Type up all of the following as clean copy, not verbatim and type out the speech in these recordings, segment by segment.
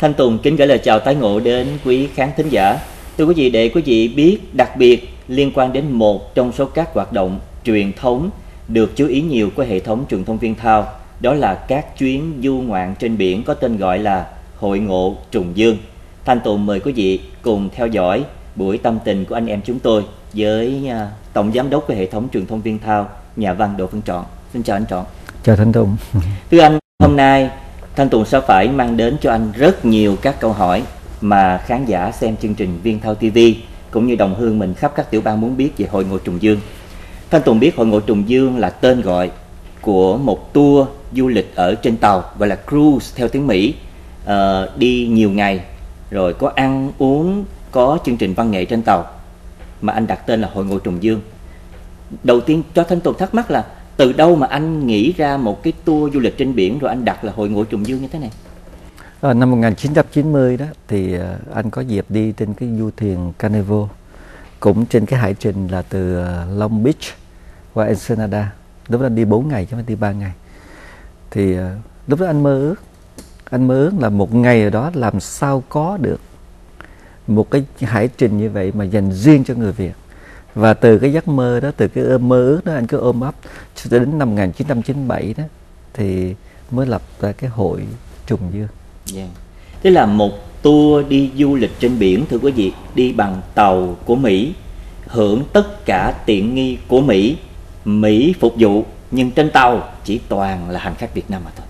Thanh Tùng kính gửi lời chào tái ngộ đến quý khán thính giả. Thưa quý vị, để quý vị biết đặc biệt liên quan đến một trong số các hoạt động truyền thống được chú ý nhiều của hệ thống truyền thông Viên Thao, đó là các chuyến du ngoạn trên biển có tên gọi là Hội ngộ Trùng Dương. Thanh Tùng mời quý vị cùng theo dõi buổi tâm tình của anh em chúng tôi với Tổng Giám đốc của hệ thống truyền thông Viên Thao, nhà văn Đỗ Văn Trọn. Xin chào anh Trọn. Chào Thanh Tùng. Thưa anh, hôm nay Thanh Tùng sẽ phải mang đến cho anh rất nhiều các câu hỏi mà khán giả xem chương trình Viên Thao TV cũng như đồng hương mình khắp các tiểu bang muốn biết về Hội ngộ Trùng Dương. Thanh Tùng biết Hội ngộ Trùng Dương là tên gọi của một tour du lịch ở trên tàu, gọi là cruise theo tiếng Mỹ, đi nhiều ngày, rồi có ăn uống, có chương trình văn nghệ trên tàu, mà anh đặt tên là Hội ngộ Trùng Dương. Đầu tiên cho Thanh Tùng thắc mắc là từ đâu mà anh nghĩ ra một cái tour du lịch trên biển rồi anh đặt là Hội ngộ Trùng Dương như thế này? Năm 1990 đó thì anh có dịp đi trên cái du thuyền Carnival, cũng trên cái hải trình là từ Long Beach qua Ensenada. Lúc đó đi 4 ngày chứ không phải đi 3 ngày. Thì lúc đó anh mơ ước là một ngày ở đó làm sao có được một cái hải trình như vậy mà dành riêng cho người Việt. Và từ cái giấc mơ đó, từ cái mơ ước đó, anh cứ ôm ấp cho đến năm 1997 đó thì mới lập ra cái Hội Trùng Dương. Yeah. Thế là một tour đi du lịch trên biển, thưa quý vị, đi bằng tàu của Mỹ, hưởng tất cả tiện nghi của Mỹ, Mỹ phục vụ, nhưng trên tàu chỉ toàn là hành khách Việt Nam mà thôi.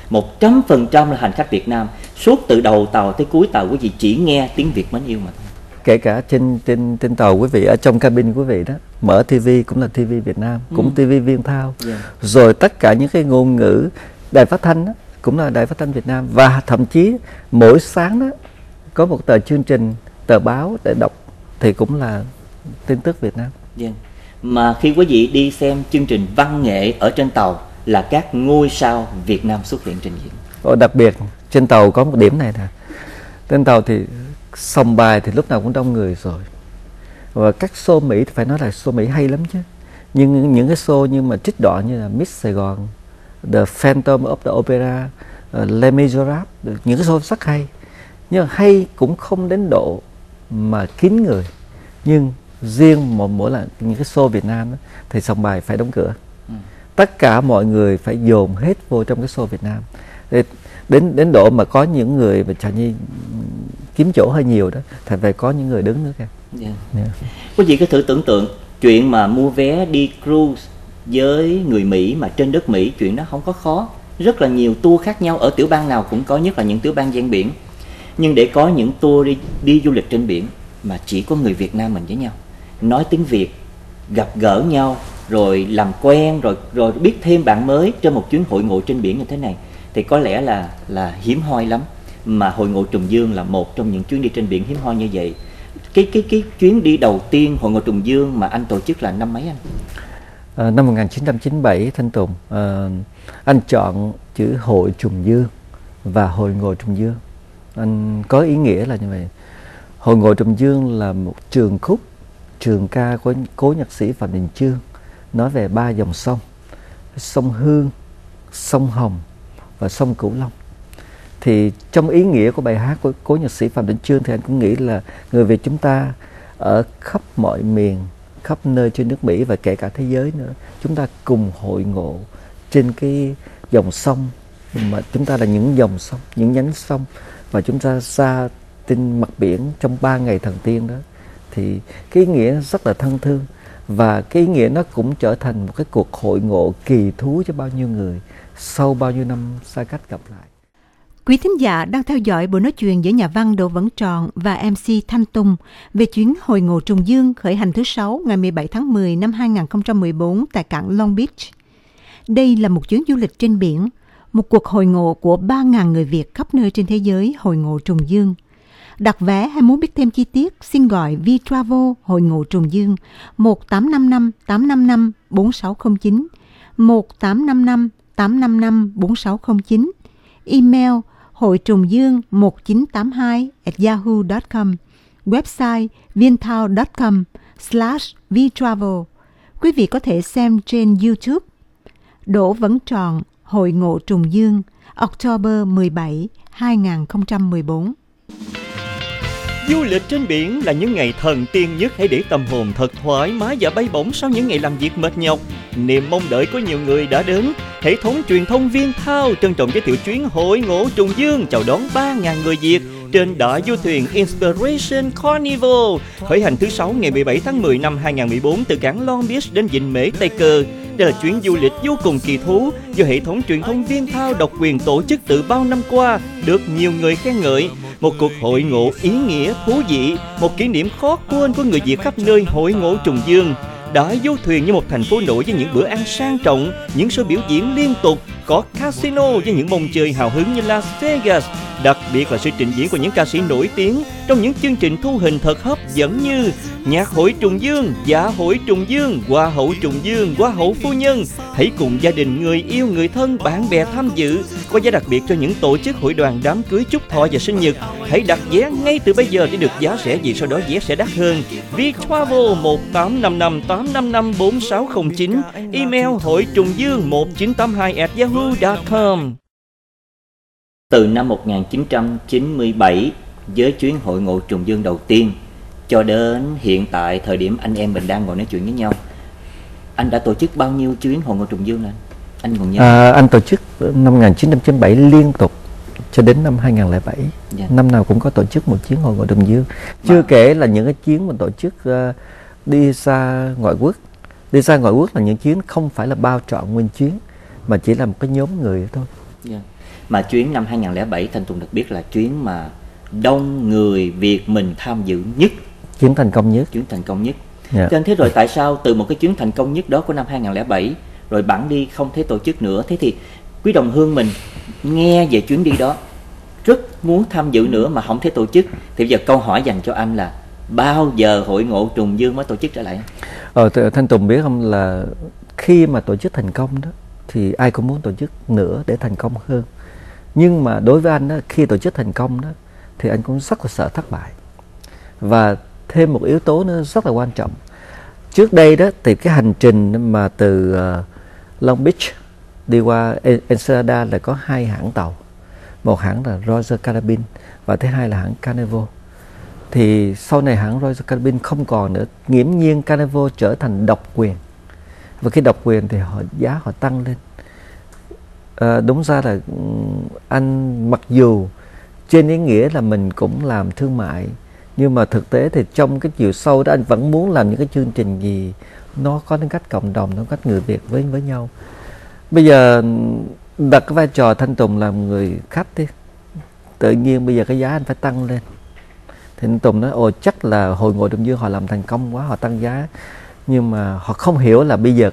100% là hành khách Việt Nam, suốt từ đầu tàu tới cuối tàu quý vị chỉ nghe tiếng Việt mến yêu mà thôi. Kể cả trên tàu quý vị, ở trong cabin quý vị đó, mở TV cũng là TV Việt Nam, cũng TV Viên Thao. Yeah. Rồi tất cả những cái ngôn ngữ đài phát thanh đó, cũng là đài phát thanh Việt Nam. Và thậm chí mỗi sáng đó có một tờ chương trình, tờ báo để đọc thì cũng là tin tức Việt Nam. Yeah. Mà khi quý vị đi xem chương trình văn nghệ ở trên tàu là các ngôi sao Việt Nam xuất hiện trình diễn. Đặc biệt trên tàu có một điểm này nè, trên tàu thì sòng bài thì lúc nào cũng đông người rồi. Và các show Mỹ thì phải nói là show Mỹ hay lắm chứ. Nhưng những cái show như mà trích đoạn như là Miss Sài Gòn, The Phantom of the Opera, Les Miserables, những cái show rất hay. Nhưng hay cũng không đến độ mà kín người. Nhưng riêng mỗi là những cái show Việt Nam đó, thì sòng bài phải đóng cửa. Tất cả mọi người phải dồn hết vô trong cái show Việt Nam. Đến độ mà có những người mà chẳng như kiếm chỗ hơi nhiều đó, thì phải có những người đứng nữa kìa. Yeah. Quý vị cứ thử tưởng tượng chuyện mà mua vé đi cruise với người Mỹ mà trên đất Mỹ, chuyện đó không có khó. Rất là nhiều tour khác nhau, ở tiểu bang nào cũng có, nhất là những tiểu bang ven biển. Nhưng để có những tour đi du lịch trên biển mà chỉ có người Việt Nam mình với nhau, nói tiếng Việt, gặp gỡ nhau, rồi làm quen, rồi biết thêm bạn mới trên một chuyến hội ngộ trên biển như thế này, thì có lẽ là hiếm hoi lắm. Mà Hội ngộ Trùng Dương là một trong những chuyến đi trên biển hiếm hoi như vậy. Cái chuyến đi đầu tiên Hội ngộ Trùng Dương mà anh tổ chức là năm mấy anh? Năm 1997 Thanh Tùng, anh chọn chữ Hội Trùng Dương và Hội ngộ Trùng Dương. Anh có ý nghĩa là như vậy. Hội ngộ Trùng Dương là một trường khúc, trường ca của cố nhạc sĩ Phạm Đình Chương, nói về 3 dòng sông: sông Hương, sông Hồng và sông Cửu Long. Thì trong ý nghĩa của bài hát của cố nhạc sĩ Phạm Đình Chương thì anh cũng nghĩ là người Việt chúng ta ở khắp mọi miền, khắp nơi trên nước Mỹ và kể cả thế giới nữa, chúng ta cùng hội ngộ trên cái dòng sông, mà chúng ta là những dòng sông, những nhánh sông, và chúng ta ra trên mặt biển trong 3 ngày thần tiên đó. Thì cái ý nghĩa rất là thân thương, và cái ý nghĩa nó cũng trở thành một cái cuộc hội ngộ kỳ thú cho bao nhiêu người sau bao nhiêu năm xa cách gặp lại. Quý thính giả đang theo dõi buổi nói chuyện giữa nhà văn Đỗ Văn Trọn và MC Thanh Tùng về chuyến Hội ngộ Trùng Dương khởi hành thứ 6 ngày 17 tháng 10 năm 2014 tại cảng Long Beach. Đây là một chuyến du lịch trên biển, một cuộc hội ngộ của 3.000 người Việt khắp nơi trên thế giới Hội ngộ Trùng Dương. Đặt vé hay muốn biết thêm chi tiết, xin gọi VTravel Hội ngộ Trùng Dương 1855 855 4609, 1855 855 4609, email hội trùng dương 1982@yahoo.com, website vienthao.com/vtravel. Quý vị có thể xem trên YouTube Đỗ Văn Trọn Hội ngộ Trùng Dương October 17, 2014. Du lịch trên biển là những ngày thần tiên nhất. Hãy để tâm hồn thật thoải mái và bay bổng sau những ngày làm việc mệt nhọc. Niềm mong đợi của nhiều người đã đến. Hệ thống truyền thông Viên Thao trân trọng giới thiệu chuyến hội ngộ trùng dương chào đón 3.000 người Việt trên đại du thuyền Inspiration Carnival, khởi hành thứ Sáu ngày 17 tháng 10 năm 2014 từ cảng Long Beach đến Vịnh Mễ Tây Cơ. Đây là chuyến du lịch vô cùng kỳ thú do hệ thống truyền thông Viên Thao độc quyền tổ chức từ bao năm qua, được nhiều người khen ngợi. Một cuộc hội ngộ ý nghĩa, thú vị, một kỷ niệm khó quên của người Việt khắp nơi hội ngộ trùng dương. Đại du thuyền như một thành phố nổi với những bữa ăn sang trọng, những show biểu diễn liên tục, có casino với những mông chơi hào hứng như Las Vegas. Đặc biệt là sự trình diễn của những ca sĩ nổi tiếng trong những chương trình thu hình thật hấp dẫn như Nhạc hội trùng dương, Dạ hội trùng dương, Hoa hậu trùng dương, Hoa hậu phu nhân. Hãy cùng gia đình, người yêu, người thân, bạn bè tham dự. Có giá đặc biệt cho những tổ chức hội đoàn đám cưới, chúc thọ và sinh nhật. Hãy đặt vé ngay từ bây giờ để được giá rẻ, vì sau đó vé sẽ đắt hơn. Viettravel 1855854609, email hội trùng dương 1982@yahoo.com. Từ năm 1997, với chuyến hội ngộ trùng dương đầu tiên cho đến hiện tại thời điểm anh em mình đang ngồi nói chuyện với nhau, anh đã tổ chức bao nhiêu chuyến hội ngộ trùng dương lên? Anh còn nhớ? Anh tổ chức năm 1997 liên tục cho đến năm 2007. Năm nào cũng có tổ chức một chuyến hội ngộ trùng dương. Chưa kể là những cái chuyến mà tổ chức đi ra ngoại quốc. Đi ra ngoại quốc là những chuyến không phải là bao trọn nguyên chuyến, mà chỉ là một cái nhóm người thôi. Mà chuyến năm 2007 Thanh Tùng được biết là chuyến mà đông người Việt mình tham dự nhất, chuyến thành công nhất. Cho nên thế rồi tại sao từ một cái chuyến thành công nhất đó của năm 2007 rồi bẵng đi không thể tổ chức nữa? Thế thì quý đồng hương mình nghe về chuyến đi đó rất muốn tham dự nữa mà không thể tổ chức, thì bây giờ câu hỏi dành cho anh là bao giờ hội ngộ trùng dương mới tổ chức trở lại? Thanh Tùng biết không, là khi mà tổ chức thành công đó thì ai cũng muốn tổ chức nữa để thành công hơn. Nhưng mà đối với anh đó, khi tổ chức thành công đó thì anh cũng rất là sợ thất bại. Và thêm một yếu tố nữa rất là quan trọng. Trước đây đó thì cái hành trình mà từ Long Beach đi qua Ensenada là có 2 hãng tàu. Một hãng là Royal Caribbean và thứ hai là hãng Carnival. Thì sau này hãng Royal Caribbean không còn nữa, nghiễm nhiên Carnival trở thành độc quyền. Và khi độc quyền thì giá họ tăng lên. Đúng ra là anh mặc dù trên ý nghĩa là mình cũng làm thương mại, nhưng mà thực tế thì trong cái chiều sâu đó anh vẫn muốn làm những cái chương trình gì nó có tính cách cộng đồng, nó có cách người Việt với nhau. Bây giờ đặt cái vai trò Thanh Tùng làm người khách đi, tự nhiên bây giờ cái giá anh phải tăng lên. Thì anh Tùng nói chắc là hội ngộ trùng dương họ làm thành công quá, họ tăng giá. Nhưng mà họ không hiểu là bây giờ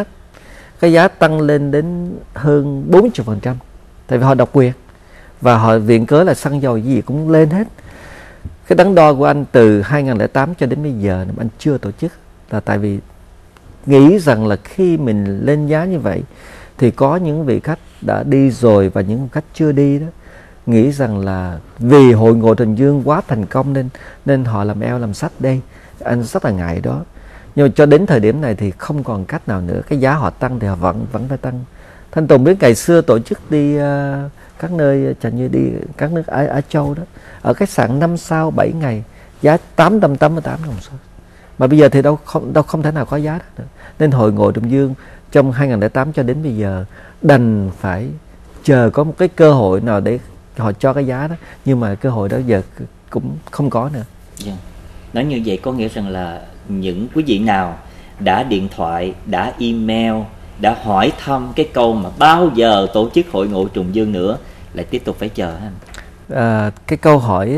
cái giá tăng lên đến hơn 40%. Tại vì họ độc quyền và họ viện cớ là xăng dầu gì cũng lên hết. Cái đắn đo của anh từ 2008 cho đến bây giờ anh chưa tổ chức là tại vì nghĩ rằng là khi mình lên giá như vậy thì có những vị khách đã đi rồi và những khách chưa đi đó nghĩ rằng là vì hội ngộ trùng dương quá thành công nên họ làm eo làm sách đây. Anh rất là ngại đó. Nhưng mà cho đến thời điểm này thì không còn cách nào nữa. Cái giá họ tăng thì họ vẫn phải tăng. Thanh Tùng biết ngày xưa tổ chức đi các nơi, chẳng như đi các nước Á Châu đó, ở khách sạn 5 sao 7 ngày giá 888 đồng số. Mà bây giờ thì đâu không thể nào có giá đó nữa. Nên hội ngộ trùng dương trong 2008 cho đến bây giờ đành phải chờ có một cái cơ hội nào để họ cho cái giá đó. Nhưng mà cơ hội đó giờ cũng không có nữa. Nói như vậy có nghĩa rằng là những quý vị nào đã điện thoại, đã email, đã hỏi thăm cái câu mà bao giờ tổ chức hội ngộ trùng dương nữa lại tiếp tục phải chờ ha. Cái câu hỏi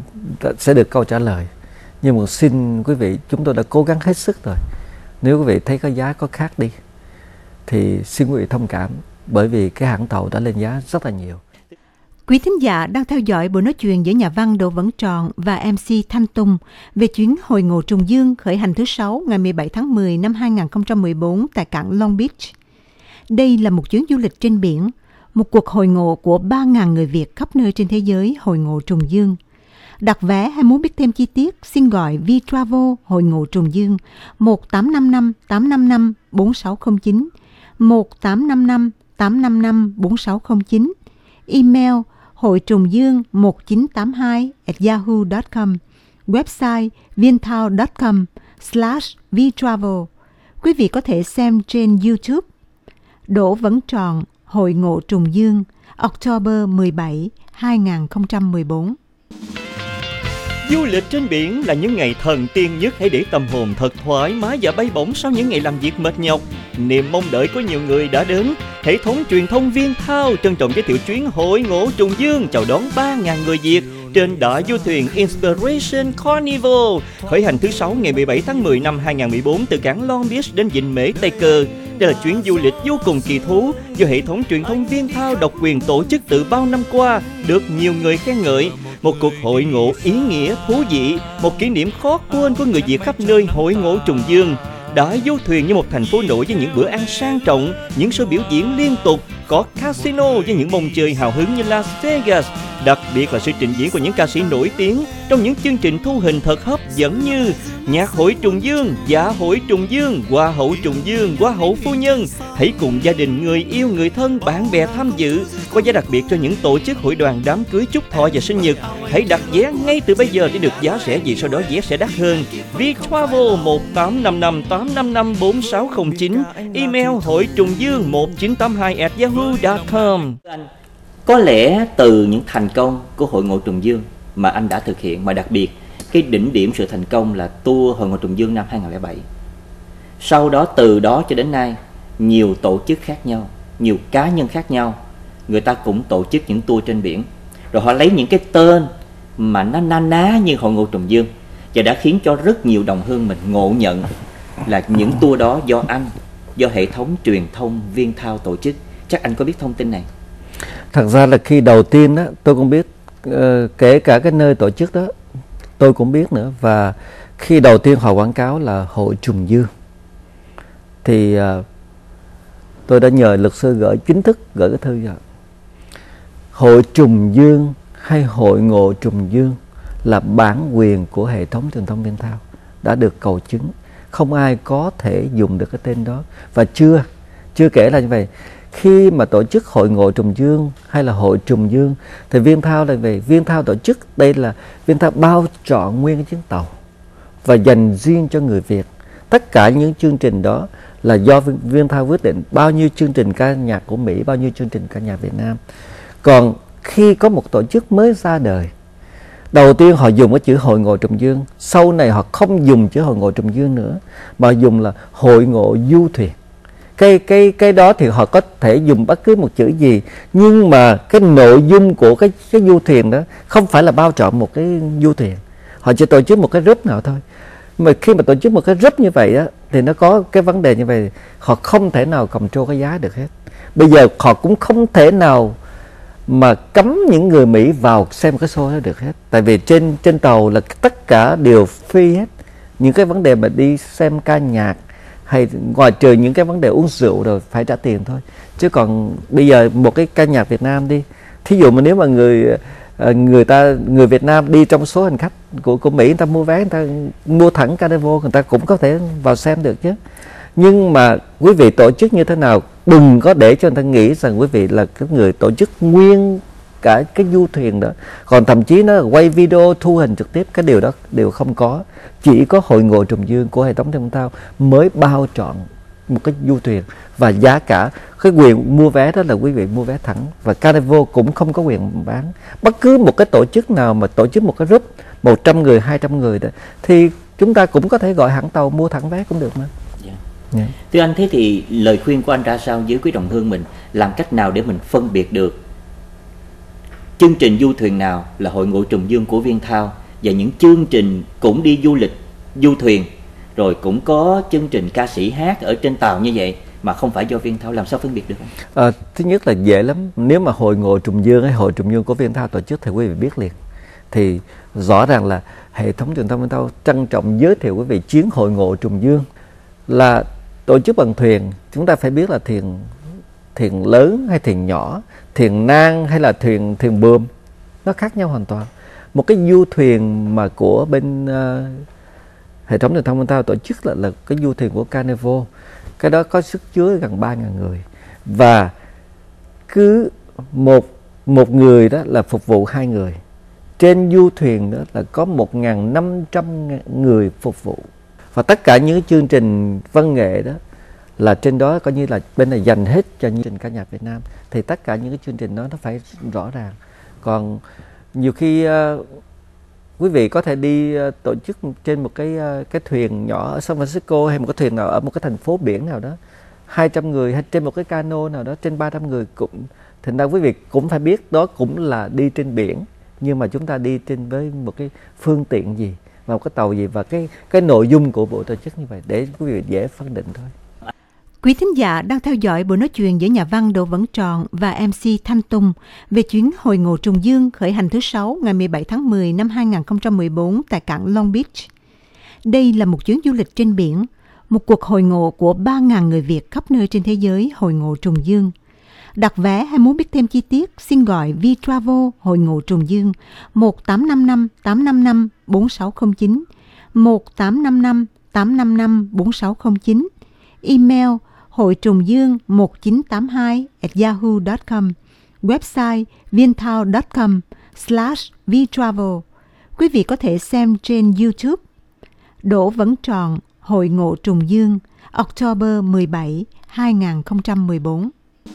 sẽ được câu trả lời. Nhưng mà xin quý vị, chúng tôi đã cố gắng hết sức rồi. Nếu quý vị thấy có giá có khác đi thì xin quý vị thông cảm, bởi vì cái hãng tàu đã lên giá rất là nhiều. Quý thính giả đang theo dõi buổi nói chuyện giữa nhà văn Đỗ Vẩn Tròn và MC Thanh Tùng về chuyến hội ngộ trùng dương khởi hành thứ Sáu ngày 17 tháng 10 năm 2014 tại cảng Long Beach. Đây là một chuyến du lịch trên biển, một cuộc hội ngộ của 3.000 người Việt khắp nơi trên thế giới hội ngộ trùng dương. Đặt vé hay muốn biết thêm chi tiết, xin gọi Viettravel hội ngộ trùng dương 1855 855 4609, 1855 855 4609, email hội trùng dương 1982@yahoo.com, website vietnamthao.com/vtravel. Quý vị có thể xem trên YouTube. Đỗ Vấn Tròn, Hội ngộ Trùng Dương, October 17, 2014. Du lịch trên biển là những ngày thần tiên nhất. Hãy để tâm hồn thật thoải mái và bay bổng sau những ngày làm việc mệt nhọc. Niềm mong đợi của nhiều người đã đến. Hệ thống truyền thông Vietnam trân trọng giới thiệu chuyến Hội ngộ Trùng Dương chào đón 3.000 người Việt trên đại du thuyền Inspiration Carnival, khởi hành thứ Sáu ngày 17 tháng 10 năm 2014 từ cảng Long Beach đến Vịnh Mễ Tây Cơ. Đây là chuyến du lịch vô cùng kỳ thú do hệ thống truyền thông Vietnam độc quyền tổ chức từ bao năm qua, được nhiều người khen ngợi. Một cuộc hội ngộ ý nghĩa, thú vị, một kỷ niệm khó quên của người Việt khắp nơi hội ngộ Trùng Dương. Đại du thuyền như một thành phố nổi với những bữa ăn sang trọng, những show biểu diễn liên tục, có casino với những mông chơi hào hứng như Las Vegas. Đặc biệt là sự trình diễn của những ca sĩ nổi tiếng trong những chương trình thu hình thật hấp dẫn như Nhạc hội Trùng Dương, Dạ hội Trùng Dương, Hoa hậu Trùng Dương, Hoa hậu phu nhân. Hãy cùng gia đình, người yêu, người thân, bạn bè tham dự. Có giá đặc biệt cho những tổ chức hội đoàn đám cưới, chúc thọ và sinh nhật. Hãy đặt vé ngay từ bây giờ để được giá rẻ, vì sau đó vé sẽ đắt hơn. Viettravel 1855-855-4609, email hội trùng dương 1982@yahoo.com. Có lẽ từ những thành công của Hội ngộ Trùng Dương mà anh đã thực hiện, mà đặc biệt cái đỉnh điểm sự thành công là tour Hội ngộ Trùng Dương năm 2007. Sau đó, từ đó cho đến nay, nhiều tổ chức khác nhau, nhiều cá nhân khác nhau, người ta cũng tổ chức những tour trên biển. Rồi họ lấy những cái tên mà nó na ná như Hội ngộ Trùng Dương, và đã khiến cho rất nhiều đồng hương mình ngộ nhận là những tour đó do anh, do hệ thống truyền thông Vietnam tổ chức. Chắc anh có biết thông tin này? Thật ra là khi đầu tiên đó, tôi cũng biết, kể cả cái nơi tổ chức đó tôi cũng biết nữa. Và khi đầu tiên họ quảng cáo là Hội Trùng Dương thì tôi đã nhờ luật sư gửi chính thức gửi cái thư rồi. Hội Trùng Dương hay Hội ngộ Trùng Dương là bản quyền của hệ thống truyền thông Vietnam, đã được cầu chứng, không ai có thể dùng được cái tên đó. Và chưa kể là như vậy, khi mà tổ chức Hội ngộ Trùng Dương hay là Hội Trùng Dương thì Vietnam là về Vietnam tổ chức, đây là Vietnam bao trọn nguyên cái chuyến tàu và dành riêng cho người Việt. Tất cả những chương trình đó là do Vietnam quyết định, bao nhiêu chương trình ca nhạc của Mỹ, bao nhiêu chương trình ca nhạc Việt Nam. Còn khi có một tổ chức mới ra đời, đầu tiên họ dùng cái chữ Hội ngộ Trùng Dương, sau này họ không dùng chữ Hội ngộ Trùng Dương nữa mà dùng là Hội ngộ Du thuyền. Cái đó thì họ có thể dùng bất cứ một chữ gì, nhưng mà cái nội dung của cái du thuyền đó không phải là bao trọn một cái du thuyền. Họ chỉ tổ chức một cái group nào thôi. Mà khi mà tổ chức một cái group như vậy á, thì nó có cái vấn đề như vậy, họ không thể nào control cái giá được hết. Bây giờ họ cũng không thể nào mà cấm những người Mỹ vào xem cái show đó được hết. Tại vì trên tàu là tất cả đều free hết. Những cái vấn đề mà đi xem ca nhạc hay ngoài trừ những cái vấn đề uống rượu rồi phải trả tiền thôi. Chứ còn bây giờ một cái ca nhạc Việt Nam đi, thí dụ mà nếu mà người Việt Nam đi trong số hành khách của Mỹ, người ta mua vé, người ta mua thẳng Carnival, người ta cũng có thể vào xem được chứ. Nhưng mà quý vị tổ chức như thế nào, đừng có để cho người ta nghĩ rằng quý vị là cái người tổ chức nguyên cả cái du thuyền đó. Còn thậm chí nó quay video thu hình trực tiếp, cái điều đó đều không có. Chỉ có Hội ngộ Trùng Dương của hệ thống Thể thao mới bao trọn một cái du thuyền, và giá cả, cái quyền mua vé đó là quý vị mua vé thẳng, và Carnival cũng không có quyền bán. Bất cứ một cái tổ chức nào mà tổ chức một cái group 100 người, 200 người đó, thì chúng ta cũng có thể gọi hãng tàu mua thẳng vé cũng được mà. Yeah. Thưa anh, thế thì lời khuyên của anh ra sao với quý đồng hương mình? Làm cách nào để mình phân biệt được chương trình du thuyền nào là Hội ngộ Trùng Dương của Vietnam, và những chương trình cũng đi du lịch du thuyền rồi cũng có chương trình ca sĩ hát ở trên tàu như vậy mà không phải do Vietnam, làm sao phân biệt được không? Thứ nhất là dễ lắm. Nếu mà Hội ngộ Trùng Dương hay Hội Trùng Dương của Vietnam tổ chức thì quý vị biết liền. Thì rõ ràng là hệ thống truyền thông Vietnam trân trọng giới thiệu quý vị chuyến Hội ngộ Trùng Dương là tổ chức bằng thuyền. Chúng ta phải biết là thuyền lớn hay thuyền nhỏ, thuyền nang hay là thuyền buồm, nó khác nhau hoàn toàn. Một cái du thuyền mà của bên hệ thống truyền thông Vietnam tổ chức là cái du thuyền của Carnival, cái đó có sức chứa gần 3.000 người, và cứ một một người đó là phục vụ 2 người. Trên du thuyền đó là có 1.500 người phục vụ. Và tất cả những chương trình văn nghệ đó là trên đó coi như là bên này dành hết cho chương trình ca nhạc Việt Nam. Thì tất cả những cái chương trình đó nó phải rõ ràng. Còn nhiều khi quý vị có thể đi tổ chức trên một cái thuyền nhỏ ở San Francisco, hay một cái thuyền nào ở một cái thành phố biển nào đó, 200 người, hay trên một cái cano nào đó trên 300 người, cũng thành ra quý vị cũng phải biết đó cũng là đi trên biển, nhưng mà chúng ta đi trên với một cái phương tiện gì và một cái tàu gì, và cái nội dung của buổi tổ chức như vậy để quý vị dễ phân định thôi. Quý thính giả đang theo dõi buổi nói chuyện giữa nhà văn Đỗ Vẩn Tròn và MC Thanh Tùng về chuyến hồi ngộ trùng dương khởi hành thứ 6 ngày 17 tháng 10 năm 2014 tại cảng Long Beach. Đây là một chuyến du lịch trên biển, một cuộc hồi ngộ của 3.000 người Việt khắp nơi trên thế giới hồi ngộ trùng dương. Đặt vé hay muốn biết thêm chi tiết, xin gọi V-Travel hồi ngộ trùng dương 1855 855 4609, 1855 855 4609, email hội trùng dương 1982@yahoo.com, website vietnam.com/vtravel. Quý vị có thể xem trên YouTube. Đỗ Vẩn Tròn Hội ngộ trùng dương, October 17, 2014.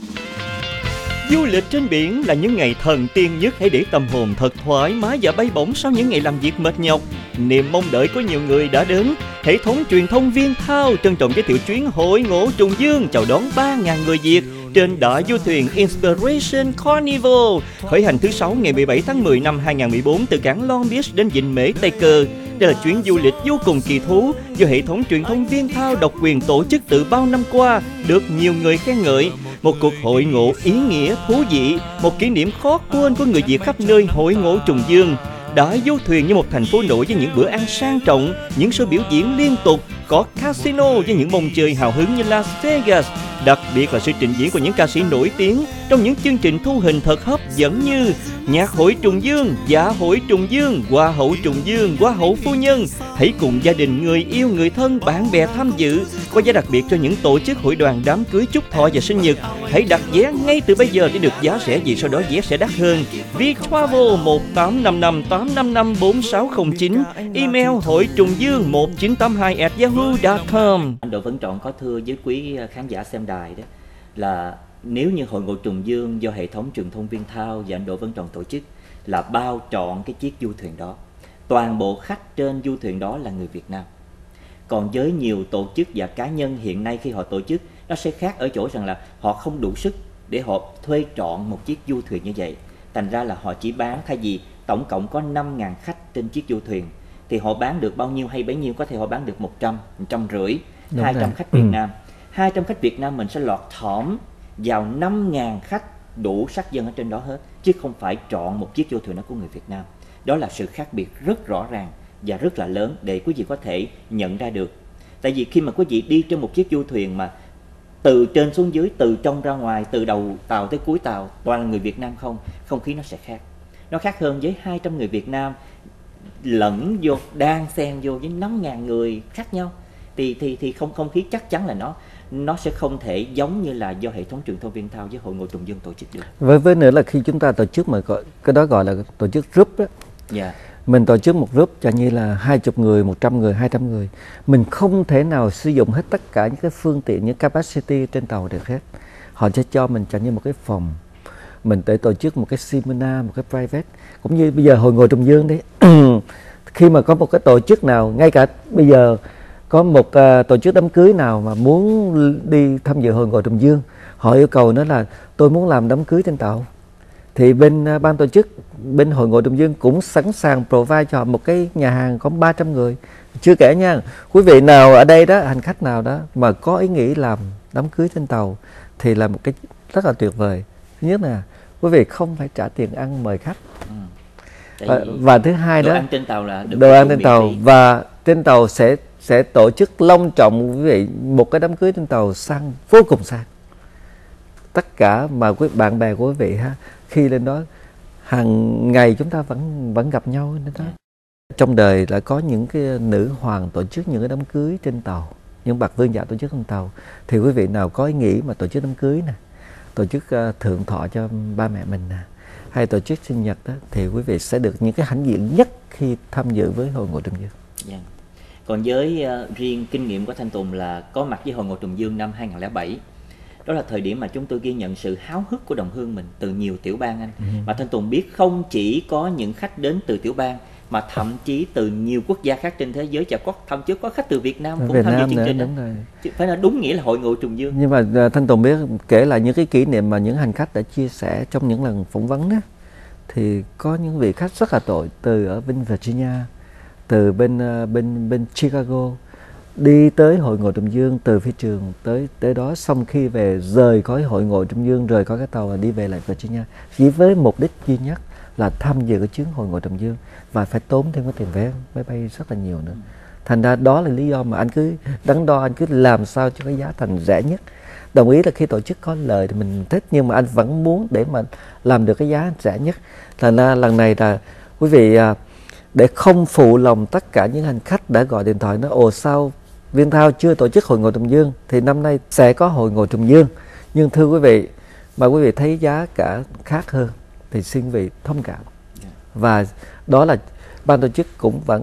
Du lịch trên biển là những ngày thần tiên nhất. Hãy để tâm hồn thật thoải mái và bay bổng sau những ngày làm việc mệt nhọc. Niềm mong đợi của nhiều người đã đến. Hệ thống truyền thông Viettel trân trọng giới thiệu chuyến hội ngộ trùng dương chào đón 3.000 người Việt trên đại du thuyền Inspiration Carnival khởi hành thứ 6 ngày 17 tháng 10 năm 2014 từ cảng Long Beach đến Vịnh Mễ Tây Cơ. Đây là chuyến du lịch vô cùng kỳ thú do hệ thống truyền thông Viettel độc quyền tổ chức từ bao năm qua, được nhiều người khen ngợi. Một cuộc hội ngộ ý nghĩa, thú vị, một kỷ niệm khó quên của người Việt khắp nơi hội ngộ trùng dương. Đại du thuyền như một thành phố nổi với những bữa ăn sang trọng, những show biểu diễn liên tục, có casino với những mông chơi hào hứng như Las Vegas. Đặc biệt là sự trình diễn của những ca sĩ nổi tiếng trong những chương trình thu hình thật hấp dẫn như Nhạc hội trùng dương, Dạ hội trùng dương, Hoa hậu trùng dương, Hoa hậu phu nhân. Hãy cùng gia đình, người yêu, người thân, bạn bè tham dự. Có giá đặc biệt cho những tổ chức hội đoàn đám cưới, chúc thọ và sinh nhật. Hãy đặt vé ngay từ bây giờ để được giá rẻ, vì sau đó vé sẽ đắt hơn. Viettravel 1855 855 4609, email hội trùng dương 1982@yahoo.com. Anh Đỗ Vẩn Tròn có thưa với quý khán giả xem đài đó là nếu như hội ngộ trùng dương do hệ thống truyền thông Viettel và anh Đỗ Vẩn Tròn tổ chức là bao trọn cái chiếc du thuyền đó, toàn bộ khách trên du thuyền đó là người Việt Nam. Còn với nhiều tổ chức và cá nhân hiện nay khi họ tổ chức, nó sẽ khác ở chỗ rằng là họ không đủ sức để họ thuê trọn một chiếc du thuyền như vậy. Thành ra là họ chỉ bán, thay vì tổng cộng có 5.000 khách trên chiếc du thuyền thì họ bán được bao nhiêu hay bấy nhiêu, có thể họ bán được 100, 150, 200 khách Việt Nam. 200 khách Việt Nam mình sẽ lọt thỏm vào 5.000 khách đủ sắc dân ở trên đó hết, chứ không phải trọn một chiếc du thuyền đó của người Việt Nam. Đó là sự khác biệt rất rõ ràng và rất là lớn để quý vị có thể nhận ra được. Tại vì khi mà quý vị đi trên một chiếc du thuyền mà từ trên xuống dưới, từ trong ra ngoài, từ đầu tàu tới cuối tàu toàn là người Việt Nam không khí nó sẽ khác. Nó khác hơn với 200 người Việt Nam lẫn vô, đan xen vô với 5.000 người khác nhau thì không khí chắc chắn là nó sẽ không thể giống như là do hệ thống truyền thông Viettel với hội ngộ trùng dương tổ chức được. Với nữa là khi chúng ta tổ chức mà cái đó gọi là tổ chức group đó. Yeah. Mình tổ chức một group chẳng như là 20 người, 100 người, 200 người. Mình không thể nào sử dụng hết tất cả những cái phương tiện, những capacity trên tàu được hết. Họ sẽ cho mình chẳng như một cái phòng. Mình để tổ chức một cái seminar, một cái private. Cũng như bây giờ hội ngộ trùng dương đấy. Khi mà có một cái tổ chức nào, ngay cả bây giờ có một tổ chức đám cưới nào mà muốn đi tham dự hội ngộ trùng dương, họ yêu cầu nó là tôi muốn làm đám cưới trên tàu, thì bên ban tổ chức, bên hội ngộ trùng dương cũng sẵn sàng provide cho họ một cái nhà hàng có 300 người. Chưa kể nha, quý vị nào ở đây đó, hành khách nào đó mà có ý nghĩ làm đám cưới trên tàu thì là một cái rất là tuyệt vời. Thứ nhất là quý vị không phải trả tiền ăn mời khách. Và thứ hai đó, đồ ăn trên tàu là đồ ăn trên tàu, và trên tàu sẽ tổ chức long trọng quý vị một cái đám cưới trên tàu sang, vô cùng sang. Tất cả mà quý bạn bè của quý vị ha, khi lên đó hàng ngày chúng ta vẫn gặp nhau nên đó. Trong đời đã có những cái nữ hoàng tổ chức những cái đám cưới trên tàu, những bậc vương giả tổ chức trên tàu, thì quý vị nào có ý nghĩ mà tổ chức đám cưới nè, tổ chức thượng thọ cho ba mẹ mình nè, hay tổ chức sinh nhật đó, thì quý vị sẽ được những cái hãnh diện nhất khi tham dự với Hội Ngộ Trùng Dương. Yeah. Còn với riêng kinh nghiệm của Thanh Tùng là có mặt với Hội Ngộ Trùng Dương năm 2007. Đó là thời điểm mà chúng tôi ghi nhận sự háo hức của đồng hương mình từ nhiều tiểu bang anh. Mà Thanh Tùng biết không chỉ có những khách đến từ tiểu bang mà thậm chí từ nhiều quốc gia khác trên thế giới, thậm chí có khách từ Việt Nam cũng tham dự chương trình. Đúng rồi. Phải là đúng nghĩa là Hội Ngộ Trùng Dương. Nhưng mà Thanh Tùng biết kể lại những cái kỷ niệm mà những hành khách đã chia sẻ trong những lần phỏng vấn đó, thì có những vị khách rất là tội từ ở bên Virginia, từ bên Chicago đi tới Hội Ngộ Trùng Dương từ phi trường tới đó, xong khi về rời khỏi Hội Ngộ Trùng Dương, rời khỏi cái tàu và đi về lại Virginia chỉ với mục đích duy nhất là tham dự cái chuyến Hội Ngộ Trùng Dương và phải tốn thêm cái tiền vé máy bay rất là nhiều nữa. Thành ra đó là lý do mà anh cứ đắn đo, anh cứ làm sao cho cái giá thành rẻ nhất. Đồng ý là khi tổ chức có lời thì mình thích, nhưng mà anh vẫn muốn để mà làm được cái giá rẻ nhất. Thành ra lần này là quý vị để không phụ lòng tất cả những hành khách đã gọi điện thoại nói ồ sao Viettel chưa tổ chức Hội Ngộ Trùng Dương, thì năm nay sẽ có Hội Ngộ Trùng Dương. Nhưng thưa quý vị, mà quý vị thấy giá cả khác hơn thì xin quý vị thông cảm. Và đó là ban tổ chức cũng vẫn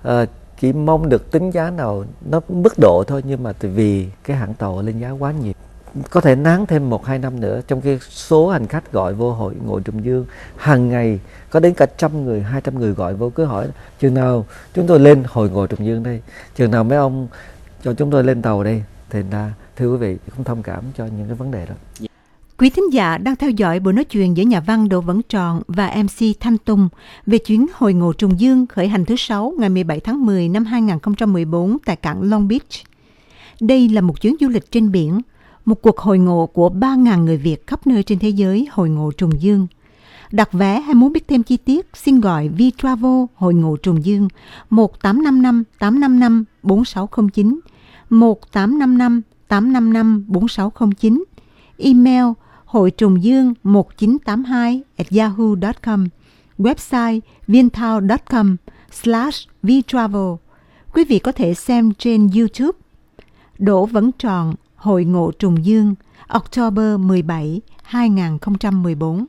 chỉ mong được tính giá nào nó mức độ thôi, nhưng mà vì cái hãng tàu lên giá quá nhiều, có thể nán thêm 1-2 năm nữa, trong khi số hành khách gọi vô Hội Ngộ Trùng Dương hàng ngày có đến cả 100 người, 200 người gọi vô, cứ hỏi chừng nào chúng tôi lên Hội Ngộ Trùng Dương đây, chừng nào mấy ông cho chúng tôi lên tàu đây. Thì thưa quý vị, cũng thông cảm cho những cái vấn đề đó. Quý thính giả đang theo dõi buổi nói chuyện giữa nhà văn Đỗ Vẩn Tròn và MC Thanh Tùng về chuyến Hội Ngộ Trùng Dương khởi hành thứ 6 ngày 17 tháng 10 năm 2014 tại cảng Long Beach. Đây là một chuyến du lịch trên biển, một cuộc hội ngộ của 3.000 người Việt khắp nơi trên thế giới Hội Ngộ Trùng Dương. Đặt vé hay muốn biết thêm chi tiết, xin gọi VTravel Hội Ngộ Trùng Dương 1855 855 4609, 1855 855 4609, email hội trùng dương 1982@yahoo.com, website viettel.com/vtravel. Quý vị có thể xem trên YouTube. Đỗ Vẩn Tròn, Hội Ngộ Trùng Dương, October 17, 2014.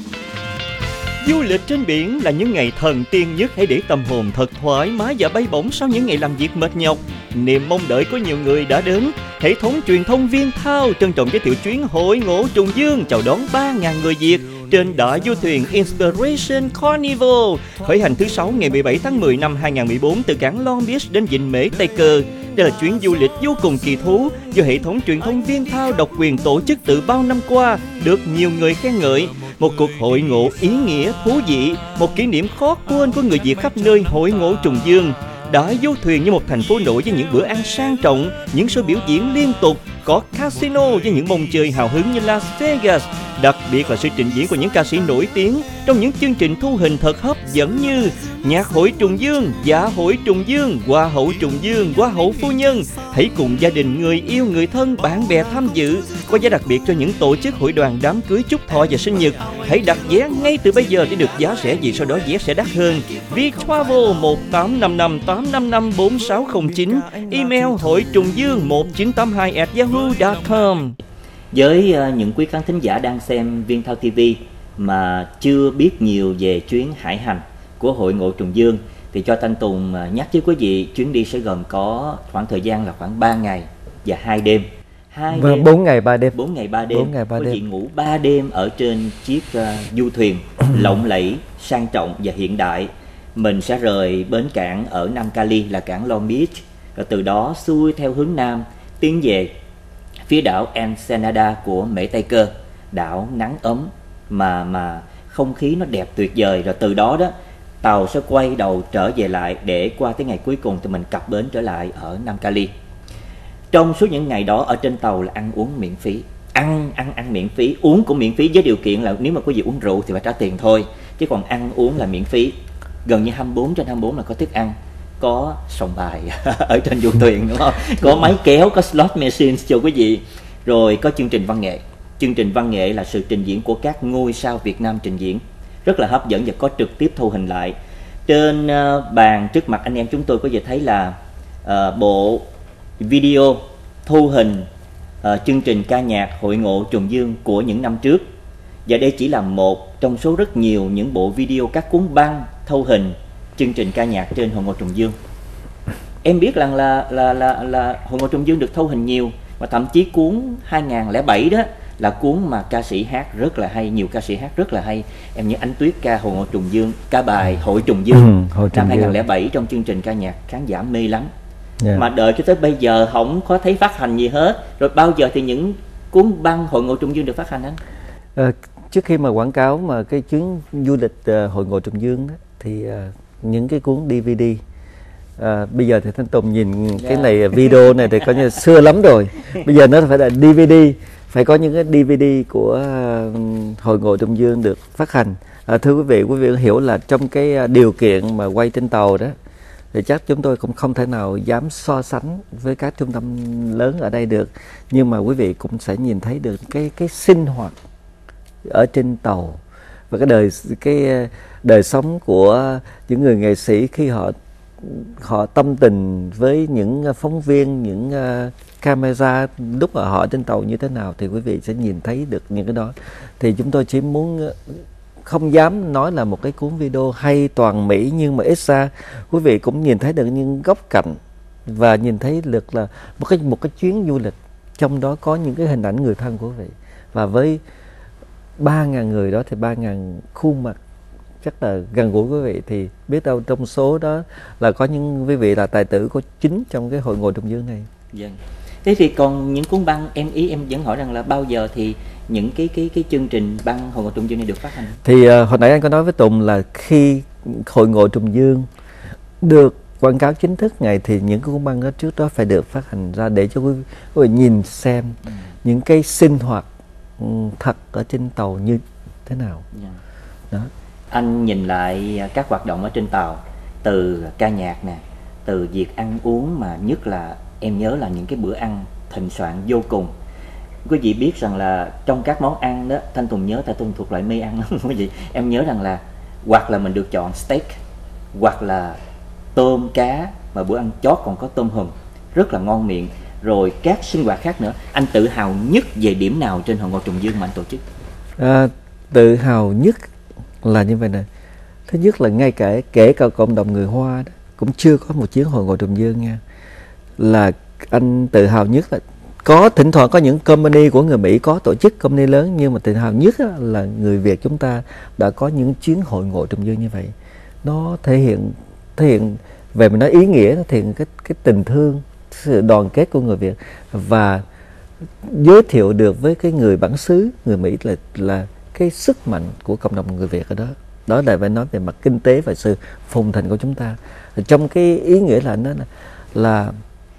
Du lịch trên biển là những ngày thần tiên nhất. Hãy để tâm hồn thật thoải mái và bay bổng sau những ngày làm việc mệt nhọc. Niềm mong đợi của nhiều người đã đến. Hệ thống truyền thông Viettel trân trọng giới thiệu chuyến Hội Ngộ Trùng Dương chào đón 3.000 người Việt trên đại du thuyền Inspiration Carnival khởi hành thứ 6 ngày 17 tháng 10 năm 2014 từ cảng Long Beach đến vịnh Mễ Tây Cơ. Đây là chuyến du lịch vô cùng kỳ thú do hệ thống truyền thông Viettel độc quyền tổ chức từ bao năm qua, được nhiều người khen ngợi. Một cuộc hội ngộ ý nghĩa, thú vị, một kỷ niệm khó quên của người Việt khắp nơi Hội Ngộ Trùng Dương. Đã du thuyền như một thành phố nổi với những bữa ăn sang trọng, những show biểu diễn liên tục, có casino với những mông chơi hào hứng như Las Vegas. Đặc biệt là sự trình diễn của những ca sĩ nổi tiếng trong những chương trình thu hình thật hấp dẫn như Nhạc hội Trùng Dương, Dạ hội Trùng Dương, Hoa hậu Trùng Dương, Hoa hậu phu nhân. Hãy cùng gia đình, người yêu, người thân, bạn bè tham dự. Có giá đặc biệt cho những tổ chức hội đoàn đám cưới, chúc thọ và sinh nhật. Hãy đặt vé ngay từ bây giờ để được giá rẻ, vì sau đó vé sẽ đắt hơn. VTravel 1855 855 4609, email hội trùng dương 1982@yahoo.com. Với những quý khán thính giả đang xem Viettel TV mà chưa biết nhiều về chuyến hải hành của Hội Ngộ Trùng Dương thì cho Thanh Tùng nhắc với quý vị, chuyến đi sẽ gồm có khoảng thời gian là khoảng 3 ngày và 2 đêm. 4 ngày 3 đêm. 4 ngày 3 đêm. Quý vị ngủ 3 đêm ở trên chiếc du thuyền lộng lẫy, sang trọng và hiện đại. Mình sẽ rời bến cảng ở Nam Cali là cảng Long Beach, rồi từ đó xuôi theo hướng Nam tiến về phía đảo Ensenada của Mễ Tây Cơ, đảo nắng ấm mà không khí nó đẹp tuyệt vời. Rồi từ đó tàu sẽ quay đầu trở về lại để qua tới ngày cuối cùng thì mình cập bến trở lại ở Nam Cali. Trong suốt những ngày đó ở trên tàu là ăn uống miễn phí, ăn miễn phí, uống cũng miễn phí, với điều kiện là nếu mà quý vị uống rượu thì phải trả tiền thôi, chứ còn ăn uống là miễn phí. Gần như 24/24 là có thức ăn, có sòng bài ở trên du thuyền, đúng không? Có máy kéo, có slot machines cho quý vị. Rồi có chương trình văn nghệ. Chương trình văn nghệ là sự trình diễn của các ngôi sao Việt Nam trình diễn, rất là hấp dẫn và có trực tiếp thu hình lại. Trên bàn trước mặt anh em chúng tôi có thể thấy là bộ video thu hình chương trình ca nhạc Hội Ngộ Trùng Dương của những năm trước. Và đây chỉ là một trong số rất nhiều những bộ video các cuốn băng, thâu hình, chương trình ca nhạc trên Hội Ngộ Trùng Dương. Em biết rằng là Hội Ngộ Trùng Dương được thâu hình nhiều, và thậm chí cuốn 2007 đó là cuốn mà ca sĩ hát rất là hay, nhiều ca sĩ hát rất là hay. Em nhớ Ánh Tuyết ca Hội Ngộ Trùng Dương, ca bài Hội Trùng Dương năm 2007 trong chương trình ca nhạc, khán giả mê lắm. Mà đợi cho tới bây giờ không có thấy phát hành gì hết. Rồi bao giờ thì những cuốn băng Hội Ngộ Trùng Dương được phát hành anh? Trước khi mà quảng cáo mà cái chuyến du lịch Hội Ngộ Trùng Dương đó, thì những cái cuốn DVD, bây giờ thì Thanh Tùng nhìn cái này video này thì có như xưa lắm rồi. Bây giờ nó phải là DVD, phải có những cái DVD của Hội Ngộ Trùng Dương được phát hành. Thưa quý vị hiểu là trong cái điều kiện mà quay trên tàu đó thì chắc chúng tôi cũng không thể nào dám so sánh với các trung tâm lớn ở đây được, nhưng mà quý vị cũng sẽ nhìn thấy được cái sinh hoạt ở trên tàu và cái đời sống của những người nghệ sĩ khi họ tâm tình với những phóng viên, những camera lúc mà họ trên tàu như thế nào, thì quý vị sẽ nhìn thấy được những cái đó. Thì chúng tôi chỉ muốn, không dám nói là một cái cuốn video hay toàn mỹ, nhưng mà ít ra quý vị cũng nhìn thấy được những góc cạnh và nhìn thấy được là một cái chuyến du lịch, trong đó có những cái hình ảnh người thân của quý vị. Và với 3.000 người đó thì 3.000 khuôn mặt chắc là gần gũi quý vị, thì biết đâu trong số đó là có những quý vị là tài tử có chính trong cái Hội Ngộ Trùng Dương này. Vâng. Thế thì còn những cuốn băng, em vẫn hỏi rằng là bao giờ thì những cái chương trình băng Hội Ngộ Trùng Dương này được phát hành? Thì hồi nãy anh có nói với Tùng là khi Hội Ngộ Trùng Dương được quảng cáo chính thức ngày thì những cái cuốn băng đó trước đó phải được phát hành ra để cho quý vị nhìn xem những cái sinh hoạt thật ở trên tàu như thế nào. Đó. Anh nhìn lại các hoạt động ở trên tàu, từ ca nhạc nè, từ việc ăn uống, mà nhất là em nhớ là những cái bữa ăn thịnh soạn vô cùng. Quý vị biết rằng là trong các món ăn đó, Thanh Tùng nhớ, tại Tùng thuộc loại mê ăn lắm quý vị. Em nhớ rằng là hoặc là mình được chọn steak, hoặc là tôm cá, mà bữa ăn chót còn có tôm hùm rất là ngon miệng. Rồi các sinh hoạt khác nữa. Anh tự hào nhất về điểm nào trên Hội Ngộ Trùng Dương mà anh tổ chức? Tự hào nhất là như vậy nè. Thứ nhất là ngay kể cả cộng đồng người Hoa đó, cũng chưa có một chuyến Hội Ngộ Trùng Dương nha. Là anh tự hào nhất là thỉnh thoảng có những company của người Mỹ có tổ chức, company lớn, nhưng mà tự hào nhất là người Việt chúng ta đã có những chuyến Hội Ngộ Trùng Dương như vậy. Nó thể hiện về mình nói ý nghĩa, nó thể hiện cái tình thương, sự đoàn kết của người Việt, và giới thiệu được với cái người bản xứ người Mỹ là cái sức mạnh của cộng đồng người Việt ở đó. Đó là phải nói về mặt kinh tế và sự phồn thịnh của chúng ta. Trong cái ý nghĩa là nó là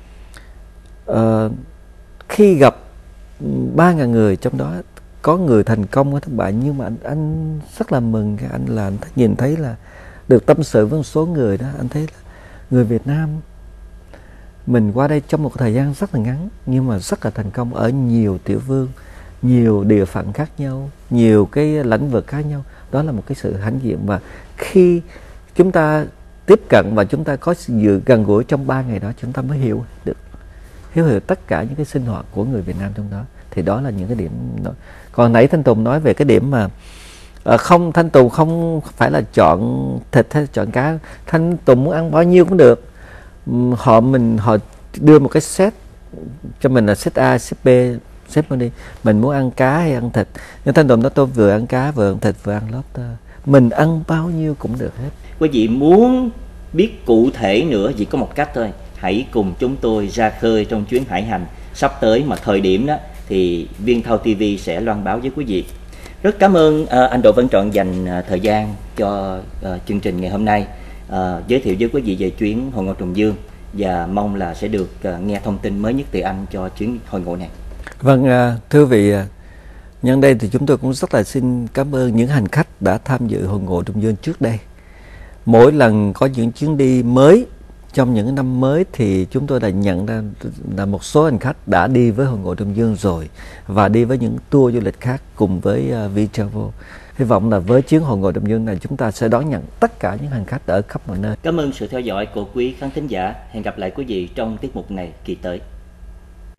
khi gặp 3.000 người, trong đó có người thành công, có thất bại, nhưng mà anh rất là mừng. Anh nhìn thấy là được tâm sự với một số người đó, anh thấy là người Việt Nam mình qua đây trong một thời gian rất là ngắn nhưng mà rất là thành công ở nhiều tiểu vương, nhiều địa phận khác nhau, nhiều cái lĩnh vực khác nhau. Đó là một cái sự hãnh diện, và khi chúng ta tiếp cận và chúng ta có sự gần gũi trong 3 ngày đó, chúng ta mới hiểu tất cả những cái sinh hoạt của người Việt Nam trong đó. Thì đó là những cái điểm đó. Còn nãy Thanh Tùng nói về cái điểm mà Thanh Tùng không phải là chọn thịt hay chọn cá. Thanh Tùng muốn ăn bao nhiêu cũng được. Họ đưa một cái set cho mình là set A, set B, set đi. Mình muốn ăn cá hay ăn thịt. Nhưng Thanh Tùng nói tôi vừa ăn cá, vừa ăn thịt, vừa ăn lobster. Mình ăn bao nhiêu cũng được hết. Quý vị muốn biết cụ thể nữa chỉ có một cách thôi. Hãy cùng chúng tôi ra khơi trong chuyến hải hành sắp tới, mà thời điểm đó thì Viên Thâu TV sẽ loan báo với quý vị. Rất cảm ơn anh Đỗ Văn Trọn dành thời gian cho chương trình ngày hôm nay, giới thiệu với quý vị về chuyến Hội Ngộ Trùng Dương, và mong là sẽ được nghe thông tin mới nhất từ anh cho chuyến hội ngộ này. Vâng, thưa vị, nhân đây thì chúng tôi cũng rất là xin cảm ơn những hành khách đã tham dự Hội Ngộ Trùng Dương trước đây. Mỗi lần có những chuyến đi mới trong những năm mới thì chúng tôi đã nhận ra là một số hành khách đã đi với Hội Ngộ Trùng Dương rồi và đi với những tour du lịch khác cùng với Viettravel. Hy vọng là với chuyến Hội Ngộ Trùng Dương này chúng ta sẽ đón nhận tất cả những hành khách ở khắp mọi nơi. Cảm ơn sự theo dõi của quý khán thính giả. Hẹn gặp lại quý vị trong tiết mục này kỳ tới.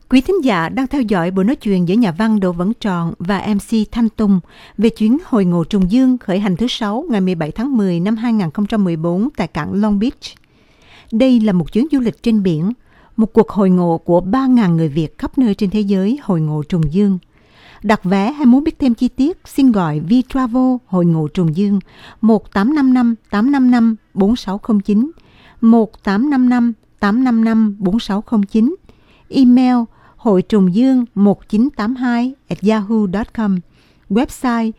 Quý thính giả đang theo dõi buổi nói chuyện giữa nhà văn Đỗ Vẩn Tròn và MC Thanh Tùng về chuyến Hội ngộ Trùng Dương khởi hành thứ 6 ngày 17 tháng 10 năm 2014 tại cảng Long Beach. Đây là một chuyến du lịch trên biển, một cuộc hội ngộ của 3.000 người Việt khắp nơi trên thế giới hội ngộ Trùng Dương. Đặt vé hay muốn biết thêm chi tiết, xin gọi VTravel hội ngộ Trùng Dương 1855 855 4609, 1855 855 4609, email hội trùng dương 1982@yahoo.com, website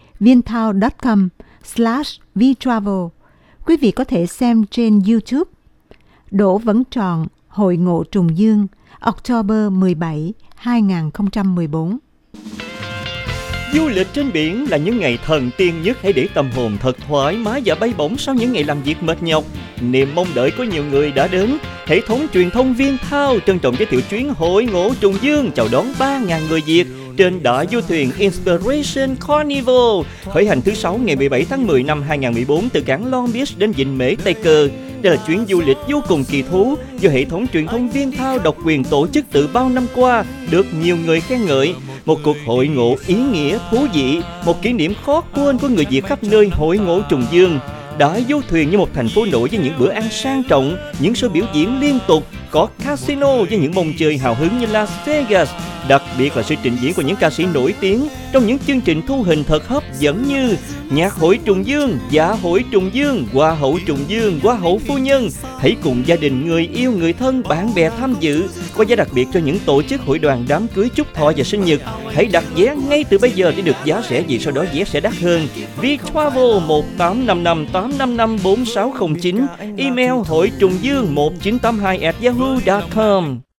vietnam.com/vtravel. Quý vị có thể xem trên YouTube. Đỗ Vẩn Tròn Hội ngộ Trùng Dương, October 17, 2014. Du lịch trên biển là những ngày thần tiên nhất. Hãy để tâm hồn thật thoải mái và bay bổng sau những ngày làm việc mệt nhọc. Niềm mong đợi của nhiều người đã đến. Hệ thống truyền thông Viettel trân trọng giới thiệu chuyến Hội ngộ Trùng Dương chào đón 3.000 người Việt trên đại du thuyền Inspiration Carnival khởi hành thứ 6 ngày 17 tháng 10 năm 2014 từ cảng Long Beach đến vịnh Mễ Tây Cơ. Đây là chuyến du lịch vô cùng kỳ thú do hệ thống truyền thông Viettel độc quyền tổ chức từ bao năm qua, được nhiều người khen ngợi. Một cuộc hội ngộ ý nghĩa, thú vị, một kỷ niệm khó quên của người Việt khắp nơi hội ngộ Trùng Dương. Đại du thuyền như một thành phố nổi với những bữa ăn sang trọng, những show biểu diễn liên tục, có casino với những mông chơi hào hứng như Las Vegas. Đặc biệt là sự trình diễn của những ca sĩ nổi tiếng trong những chương trình thu hình thật hấp dẫn như Nhạc hội Trùng Dương, Dạ hội Trùng Dương, Hoa hậu Trùng Dương, Hoa hậu phu nhân. Hãy cùng gia đình, người yêu, người thân, bạn bè tham dự. Có giá đặc biệt cho những tổ chức hội đoàn đám cưới, chúc thọ và sinh nhật. Hãy đặt vé ngay từ bây giờ để được giá rẻ, vì sau đó vé sẽ đắt hơn. VTravel 1855 855 4609, email hội trùng dương 1982@yahoo.com.